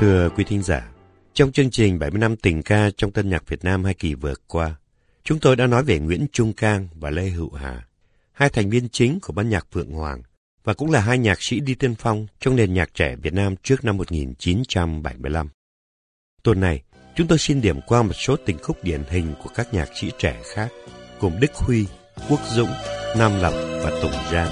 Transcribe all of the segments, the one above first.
Thưa quý thính giả, trong chương trình 70 năm tình ca trong tân nhạc Việt Nam 2 kỳ vừa qua, chúng tôi đã nói về Nguyễn Trung Cang và Lê Hữu Hà, hai thành viên chính của ban nhạc Phượng Hoàng và cũng là hai nhạc sĩ đi tiên phong trong nền nhạc trẻ Việt Nam trước năm 1975. Tuần này, chúng tôi xin điểm qua một số tình khúc điển hình của các nhạc sĩ trẻ khác, gồm Đức Huy, Quốc Dũng, Nam Lập và Tùng Giang.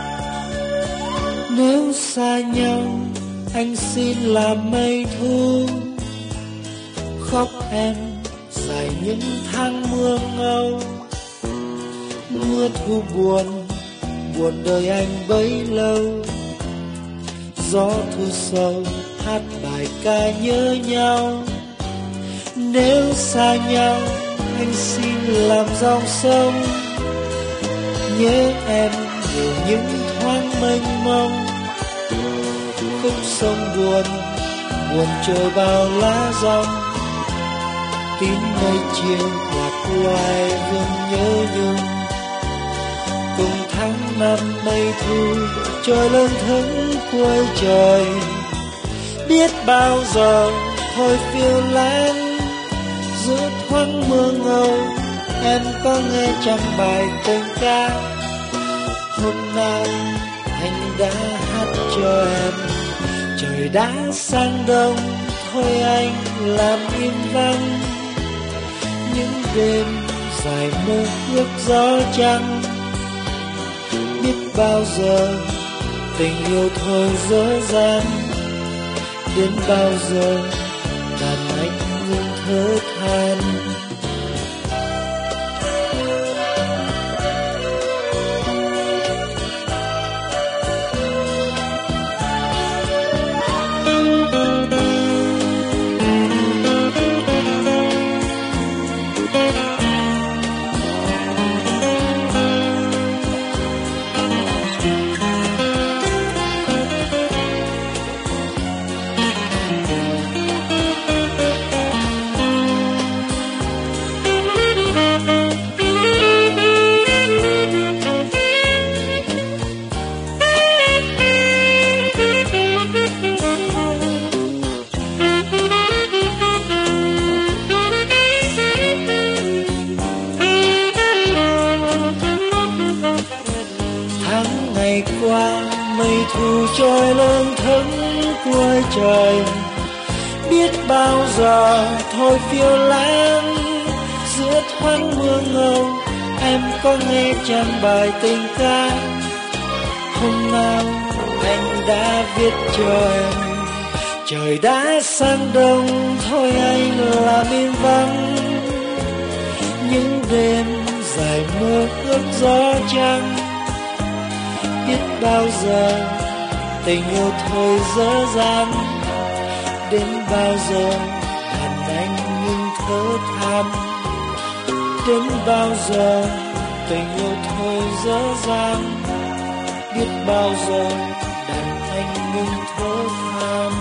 Nếu xa nhau, anh xin làm mây thu, khóc em dài những tháng mưa ngâu. Mưa thu buồn, buồn đời anh bấy lâu. Gió thu sâu hát bài ca nhớ nhau. Nếu xa nhau, anh xin làm dòng sông, nhớ em nhiều những thoáng mênh mông. Khúc sông buồn, buồn trời bao lá rong. Tím mây chiều lạc loài vương nhớ nhung. Cùng tháng năm mây thu, trời lâng thững cuối trời. Biết bao giờ thôi phiêu lãng, giữa thoáng mưa ngâu, em có nghe chẳng bài tình ca. Hôm nào anh đã hát cho em, trời đã sang đông, thôi anh làm im vắng. Những đêm dài mơ ước gió trăng, biết bao giờ tình yêu thôi dở dang. Đến bao giờ đàn anh ngừng thở than. Thu trôi lâng thững cuối trời. Biết bao giờ thôi phiêu lãng, giữa thoáng mưa ngâu, em có nghe chẳng bài tình ca. Hôm nào anh đã viết cho em, trời đã sang đông, thôi anh làm im vắng. Những đêm dài mơ ước gió trăng, biết bao giờ tình yêu thôi dở dang. Đến bao giờ đàn anh ngừng thở than. Đến bao giờ tình yêu thôi dở dang. Biết bao giờ đàn anh ngừng thở than.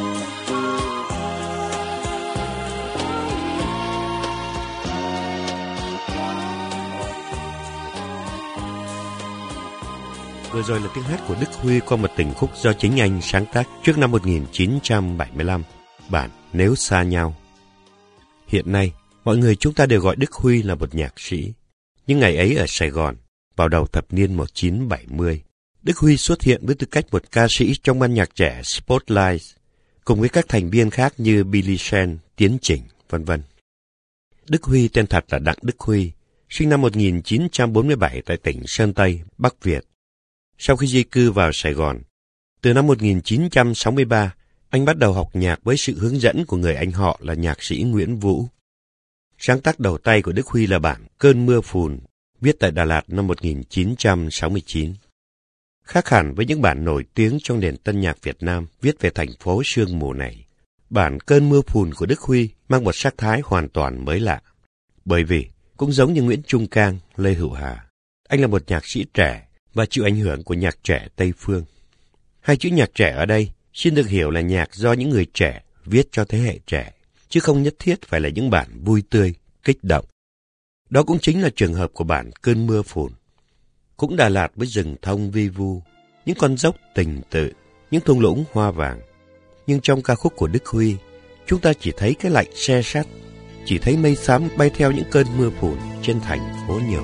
Vừa rồi là tiếng hát của Đức Huy qua một tình khúc do chính anh sáng tác trước năm 1975, bản Nếu Xa Nhau. Hiện nay, mọi người chúng ta đều gọi Đức Huy là một nhạc sĩ. Nhưng ngày ấy ở Sài Gòn, vào đầu thập niên 1970, Đức Huy xuất hiện với tư cách một ca sĩ trong ban nhạc trẻ Spotlight, cùng với các thành viên khác như Billy Shen, Tiến Chỉnh, v.v. Đức Huy tên thật là Đặng Đức Huy, sinh năm 1947 tại tỉnh Sơn Tây, Bắc Việt. Sau khi di cư vào Sài Gòn, từ năm 1963, anh bắt đầu học nhạc với sự hướng dẫn của người anh họ là nhạc sĩ Nguyễn Vũ. Sáng tác đầu tay của Đức Huy là bản Cơn Mưa Phùn, viết tại Đà Lạt năm 1969. Khác hẳn với những bản nổi tiếng trong nền tân nhạc Việt Nam viết về thành phố sương mù này, bản Cơn Mưa Phùn của Đức Huy mang một sắc thái hoàn toàn mới lạ. Bởi vì, cũng giống như Nguyễn Trung Cang, Lê Hữu Hà, anh là một nhạc sĩ trẻ và chịu ảnh hưởng của nhạc trẻ Tây Phương. Hai chữ nhạc trẻ ở đây xin được hiểu là nhạc do những người trẻ viết cho thế hệ trẻ, chứ không nhất thiết phải là những bản vui tươi, kích động. Đó cũng chính là trường hợp của bản Cơn Mưa Phùn. Cũng Đà Lạt với rừng thông vi vu, những con dốc tình tự, những thung lũng hoa vàng. Nhưng trong ca khúc của Đức Huy, chúng ta chỉ thấy cái lạnh se sắt, chỉ thấy mây xám bay theo những cơn mưa phùn trên thành phố nhỏ.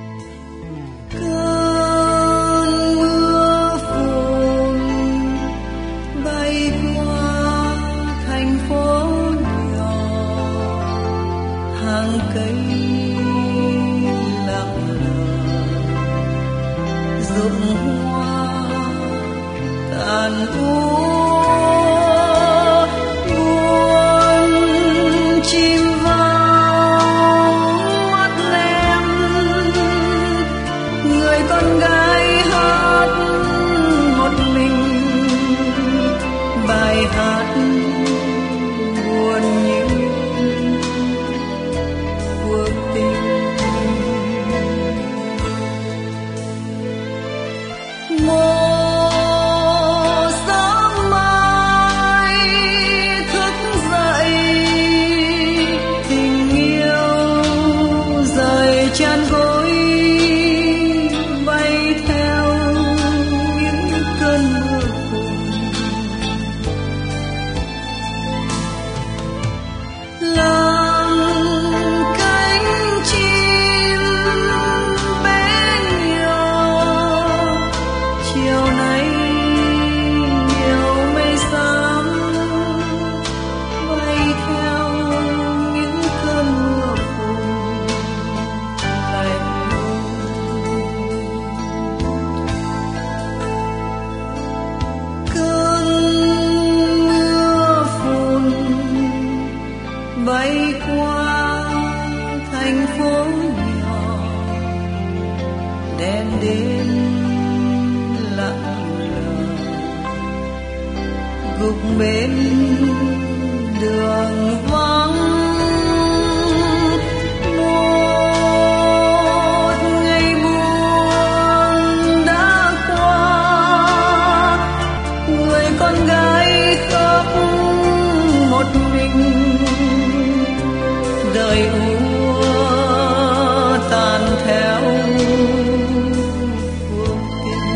Cơn mưa phùn bay qua thành phố nhỏ, hàng cây lặng lờ, rụng hoa tàn úa. Bay qua thành phố nhỏ, đêm đêm lặng lờ, gục bên đường vắng. Một ngày buồn đã qua, người con gái khóc một mình. Đời úa tàn theo cuộc tình.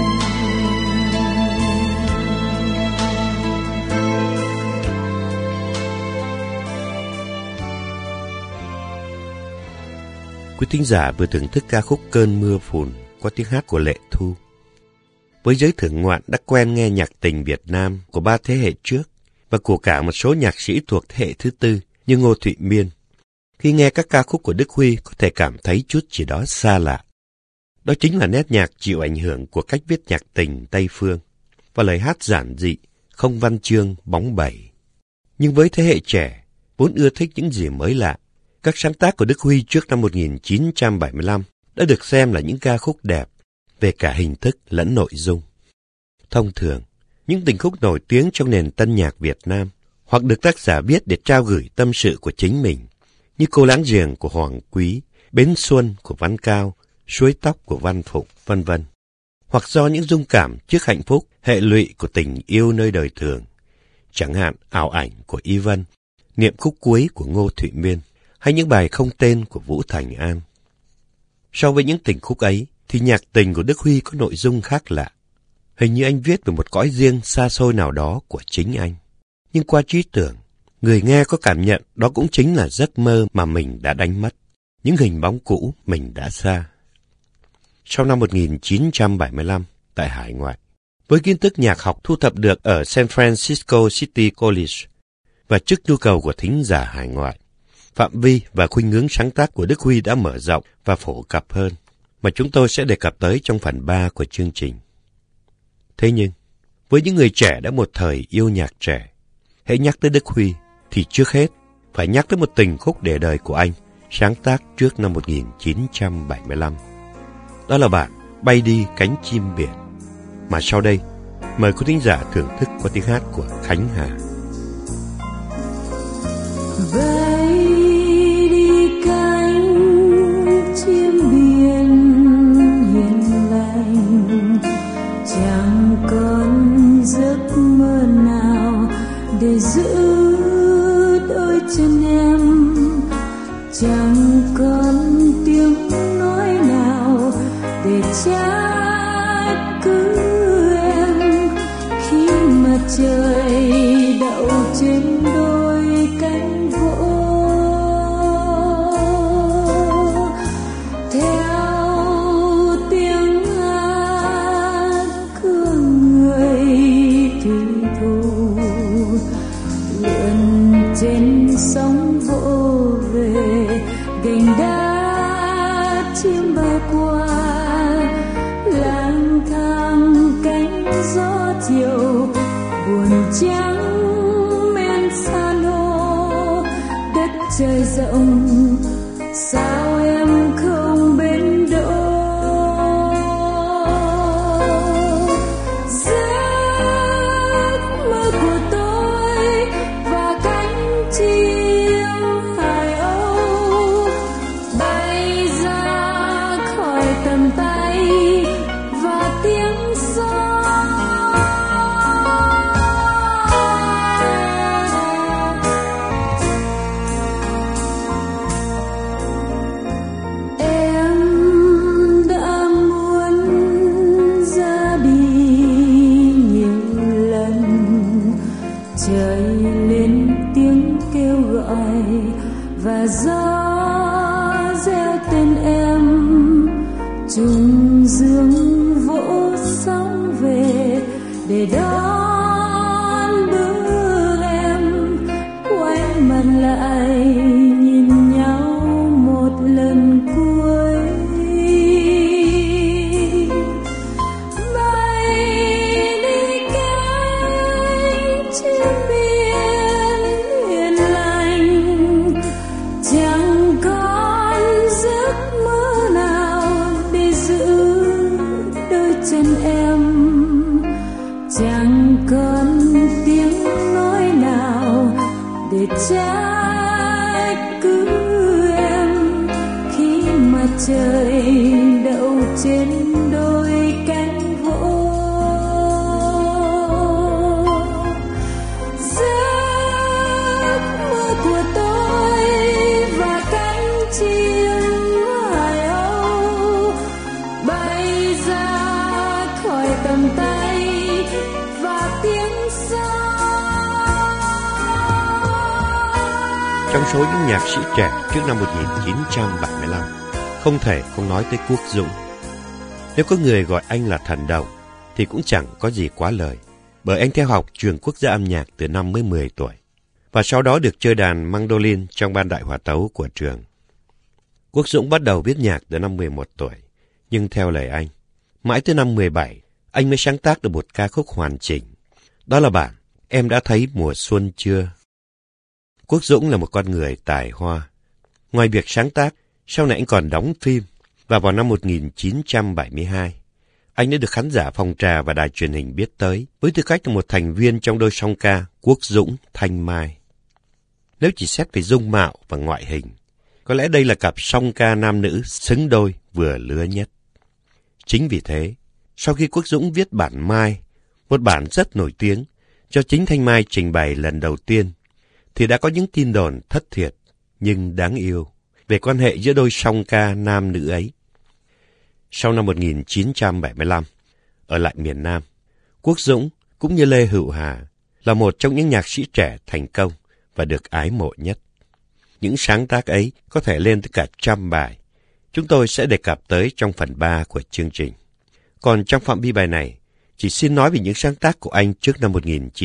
Quý thính giả vừa thưởng thức ca khúc Cơn mưa phùn qua tiếng hát của Lệ Thu. Với giới thưởng ngoạn đã quen nghe nhạc tình Việt Nam của 3 thế hệ trước và của cả một số nhạc sĩ thuộc thế hệ thứ tư như Ngô Thụy Miên, khi nghe các ca khúc của Đức Huy có thể cảm thấy chút gì đó xa lạ. Đó chính là nét nhạc chịu ảnh hưởng của cách viết nhạc tình Tây Phương và lời hát giản dị, không văn chương, bóng bẩy. Nhưng với thế hệ trẻ, vốn ưa thích những gì mới lạ, các sáng tác của Đức Huy trước năm 1975 đã được xem là những ca khúc đẹp về cả hình thức lẫn nội dung. Thông thường, những tình khúc nổi tiếng trong nền tân nhạc Việt Nam hoặc được tác giả viết để trao gửi tâm sự của chính mình, như Cô Láng Giềng của Hoàng Quý, Bến Xuân của Văn Cao, Suối Tóc của Văn Phục, vân vân. Hoặc do những dung cảm trước hạnh phúc, hệ lụy của tình yêu nơi đời thường, chẳng hạn Ảo Ảnh của Y Vân, Niệm Khúc Cuối của Ngô Thụy Miên, hay những bài không tên của Vũ Thành An. So với những tình khúc ấy, thì nhạc tình của Đức Huy có nội dung khác lạ. Hình như anh viết về một cõi riêng xa xôi nào đó của chính anh. Nhưng qua trí tưởng, người nghe có cảm nhận đó cũng chính là giấc mơ mà mình đã đánh mất, những hình bóng cũ mình đã xa. Sau năm 1975, tại hải ngoại, với kiến thức nhạc học thu thập được ở San Francisco City College và trước nhu cầu của thính giả hải ngoại, phạm vi và khuynh hướng sáng tác của Đức Huy đã mở rộng và phổ cập hơn, mà chúng tôi sẽ đề cập tới trong phần 3 của chương trình. Thế nhưng, với những người trẻ đã một thời yêu nhạc trẻ, hãy nhắc tới Đức Huy thì trước hết phải nhắc tới một tình khúc để đời của anh, sáng tác trước năm 1975. Đó là bản Bay Đi Cánh Chim Biển, mà sau đây mời quý thính giả thưởng thức qua tiếng hát của Khánh Hà. Bay đi cánh chim biển hiền lành, chẳng còn giấc mơ nào để giữ đôi chân em, chẳng còn tiếng nói nào để trách cứ em khi mặt trời đậu gió chiều buồn trắng men san hô đất trời rộng sao em không bên đỗ. Giấc mơ của tôi và cánh chim hải âu bay ra khỏi tầm tay và tiếng gió. Và gió reo tên em trùng dương vỗ sóng về để đón bước em quay mặt lại nhìn nhau một lần cuối. Bay đi cánh chim biên hiền lành, chẳng còn giấc mơ nào để giữ đôi chân em, chẳng còn tiếng nói nào để trách cứ em khi mặt trời đậu trên đôi cánh vỗ. Giấc mơ của tôi và cánh chim hải âu bay ra khỏi tầm tay và tiếng gió. Trong số những nhạc sĩ trẻ trước năm 1975, không thể không nói tới Quốc Dũng. Nếu có người gọi anh là thần đồng thì cũng chẳng có gì quá lời, bởi anh theo học trường quốc gia âm nhạc từ năm mới 10 tuổi và sau đó được chơi đàn mandolin trong ban đại hòa tấu của trường. Quốc Dũng bắt đầu viết nhạc từ năm 11 tuổi, nhưng theo lời anh, mãi tới năm 17, anh mới sáng tác được một ca khúc hoàn chỉnh. Đó là bản Em đã thấy mùa xuân chưa? Quốc Dũng là một con người tài hoa. Ngoài việc sáng tác, sau này anh còn đóng phim, và vào năm 1972, anh đã được khán giả phòng trà và đài truyền hình biết tới với tư cách là một thành viên trong đôi song ca Quốc Dũng Thanh Mai. Nếu chỉ xét về dung mạo và ngoại hình, có lẽ đây là cặp song ca nam nữ xứng đôi vừa lứa nhất. Chính vì thế, sau khi Quốc Dũng viết bản Mai, một bản rất nổi tiếng, cho chính Thanh Mai trình bày lần đầu tiên, thì đã có những tin đồn thất thiệt nhưng đáng yêu về quan hệ giữa đôi song ca nam nữ ấy. Sau năm 1975, ở lại miền Nam, Quốc Dũng cũng như Lê Hữu Hà là một trong những nhạc sĩ trẻ thành công và được ái mộ nhất. Những sáng tác ấy có thể lên tới cả 100 bài. Chúng tôi sẽ đề cập tới trong phần 3 của chương trình. Còn trong phạm vi bài này, chỉ xin nói về những sáng tác của anh trước năm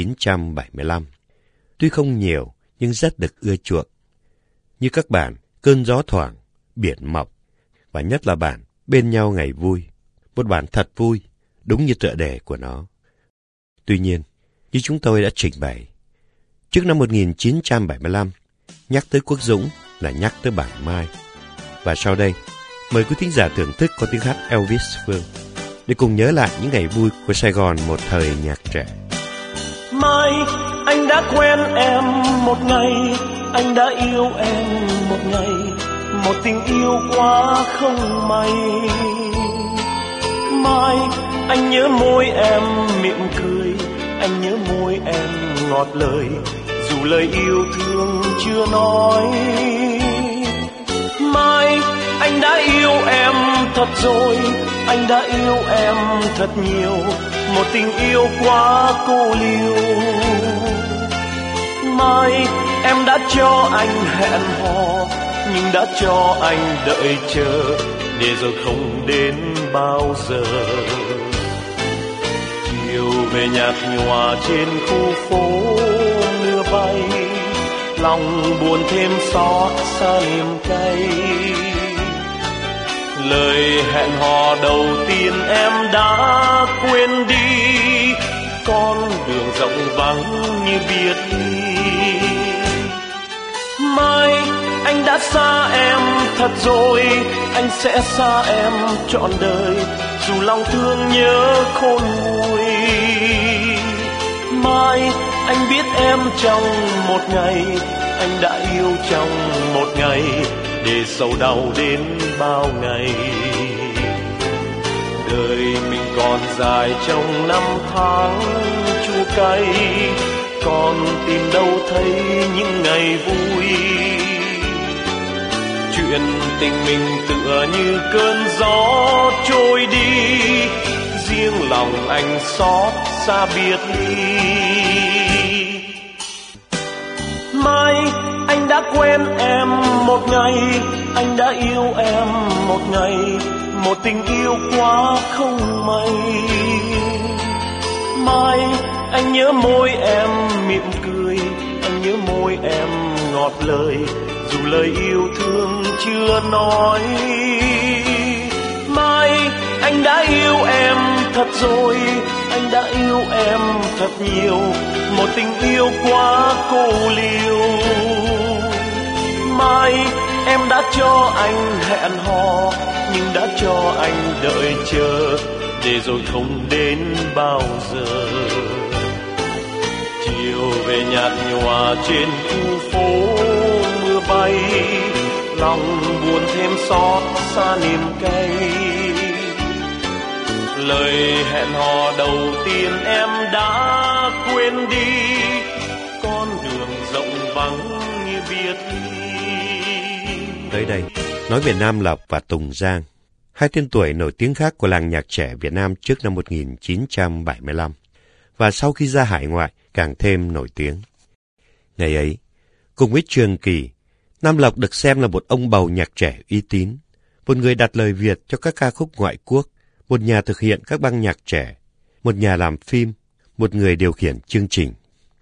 1975. Tuy không nhiều, nhưng rất được ưa chuộng. Như các bản Cơn gió thoảng, Biển mộng, và nhất là bản Bên nhau ngày vui. Một bản thật vui, đúng như tựa đề của nó. Tuy nhiên, như chúng tôi đã trình bày, trước năm 1975, nhắc tới Quốc Dũng là nhắc tới bản Mai. Và sau đây, mời quý thính giả thưởng thức qua tiếng hát Elvis Phương để cùng nhớ lại những ngày vui của Sài Gòn một thời nhạc trẻ. Mai, anh đã quen em một ngày, anh đã yêu em một ngày, một tình yêu quá không may. Mai, anh nhớ môi em mỉm cười, anh nhớ môi em ngọt lời, dù lời yêu thương chưa nói. Mai, anh đã yêu em thật rồi, anh đã yêu em thật nhiều, một tình yêu quá cô liêu. Mai, em đã cho anh hẹn hò, nhưng đã cho anh đợi chờ, để rồi không đến bao giờ. Chiều về nhạt nhòa trên khu phố mưa bay, lòng buồn thêm xót xa niềm cay. Lời hẹn hò đầu tiên em đã quên đi, con đường rộng vắng như biệt ly. Mai anh đã xa em thật rồi, anh sẽ xa em trọn đời, dù lòng thương nhớ khôn nguôi. Mai anh biết em trong một ngày, anh đã yêu trong một ngày, để sầu đau đến bao ngày. Đời mình còn dài trong năm tháng chua cay, còn tìm đâu thấy những ngày vui. Chuyện tình mình tựa như cơn gió trôi đi, riêng lòng anh xót xa biệt ly. Mai anh đã quen em một ngày, anh đã yêu em một ngày, một tình yêu quá không may. Mai anh nhớ môi em mỉm cười, anh nhớ môi em ngọt lời, dù lời yêu thương chưa nói. Mai anh đã yêu em thật rồi, anh đã yêu em thật nhiều, một tình yêu quá cô liêu. Mai em đã cho anh hẹn hò, nhưng đã cho anh đợi chờ, để rồi không đến bao giờ. Chiều về nhạt nhòa trên khu phố mưa bay, lòng buồn thêm xót xa niềm cay. Lời hẹn hò đầu tiên em đã quên đi, con đường rộng vắng như biệt ly. Tới đây, nói về Nam Lộc và Tùng Giang, hai tên tuổi nổi tiếng khác của làng nhạc trẻ Việt Nam trước năm 1975, và sau khi ra hải ngoại càng thêm nổi tiếng. Ngày ấy, cùng với Trường Kỳ, Nam Lộc được xem là một ông bầu nhạc trẻ uy tín, một người đặt lời Việt cho các ca khúc ngoại quốc, một nhà thực hiện các băng nhạc trẻ, một nhà làm phim, một người điều khiển chương trình.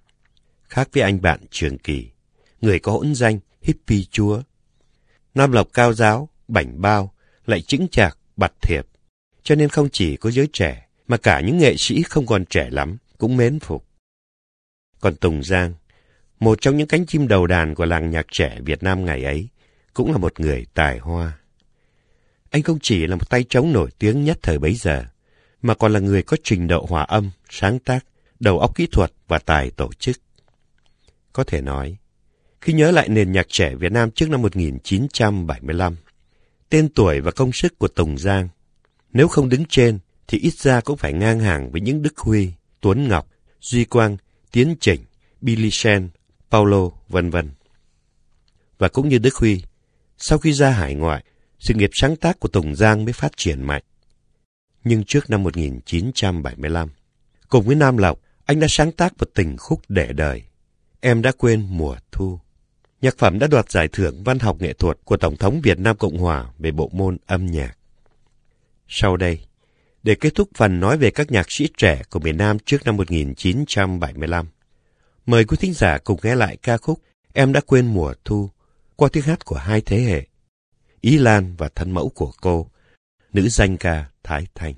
Khác với anh bạn Trường Kỳ, người có hỗn danh hippie chúa, Nam Lộc cao giáo, bảnh bao, lại chững chạc, bặt thiệp, cho nên không chỉ có giới trẻ, mà cả những nghệ sĩ không còn trẻ lắm cũng mến phục. Còn Tùng Giang, một trong những cánh chim đầu đàn của làng nhạc trẻ Việt Nam ngày ấy, cũng là một người tài hoa. Anh không chỉ là một tay trống nổi tiếng nhất thời bấy giờ, mà còn là người có trình độ hòa âm, sáng tác, đầu óc kỹ thuật và tài tổ chức. Có thể nói, khi nhớ lại nền nhạc trẻ Việt Nam trước năm 1975, tên tuổi và công sức của Tùng Giang, nếu không đứng trên thì ít ra cũng phải ngang hàng với những Đức Huy, Tuấn Ngọc, Duy Quang, Tiến Chỉnh, Billy Shen, Paulo, vân vân. Và cũng như Đức Huy, sau khi ra hải ngoại, sự nghiệp sáng tác của Tùng Giang mới phát triển mạnh. Nhưng trước năm 1975, cùng với Nam Lộc, anh đã sáng tác một tình khúc để đời, Em đã quên mùa thu. Nhạc phẩm đã đoạt giải thưởng văn học nghệ thuật của Tổng thống Việt Nam Cộng Hòa về bộ môn âm nhạc. Sau đây, để kết thúc phần nói về các nhạc sĩ trẻ của miền Nam trước năm 1975, mời quý thính giả cùng nghe lại ca khúc Em đã quên mùa thu qua tiếng hát của hai thế hệ, Ý Lan và thân mẫu của cô, nữ danh ca Thái Thanh.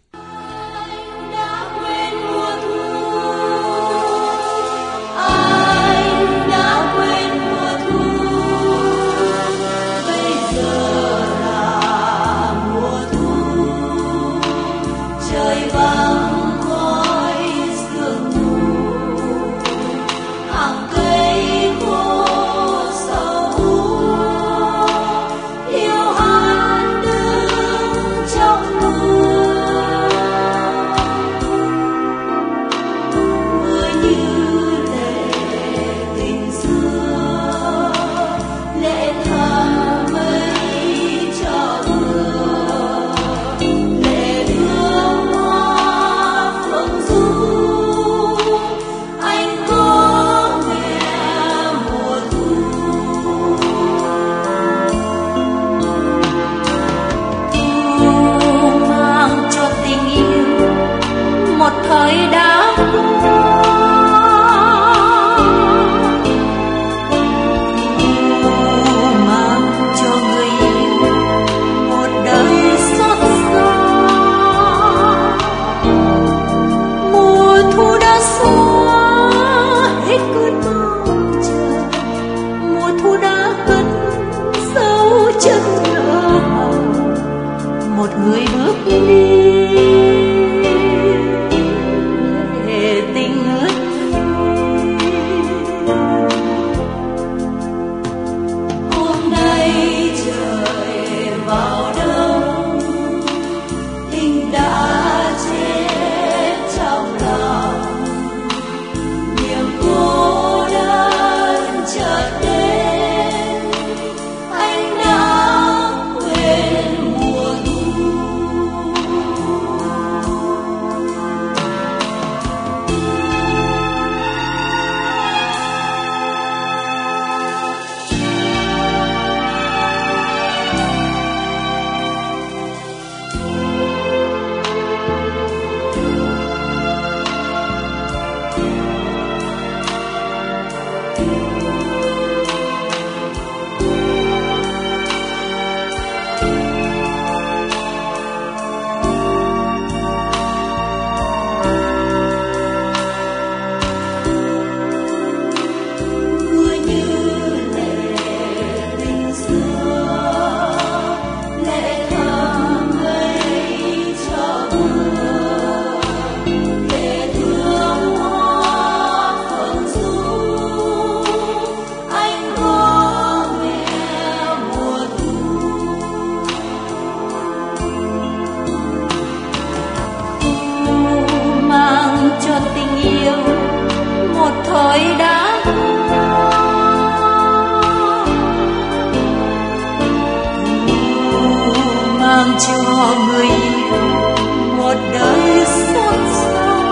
Mùa thu đã một người bước đi để tình ướt hôm nay trời vào đông tình đã chết trong lòng niềm cô đơn chợt đến anh đã quên mùa thu. Mưa như lệ tình xưa lệ thầm ngây cho mưa lệ thương hoa phượng du anh có nghe mùa thu mang cho tình yêu một thời đã mang cho người yêu một đời xót xa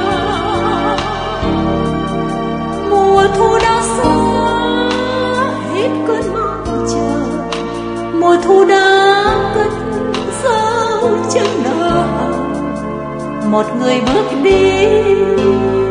mùa thu đã xa hết cơn mong chờ mùa thu đã cất dấu chân nở một người bước đi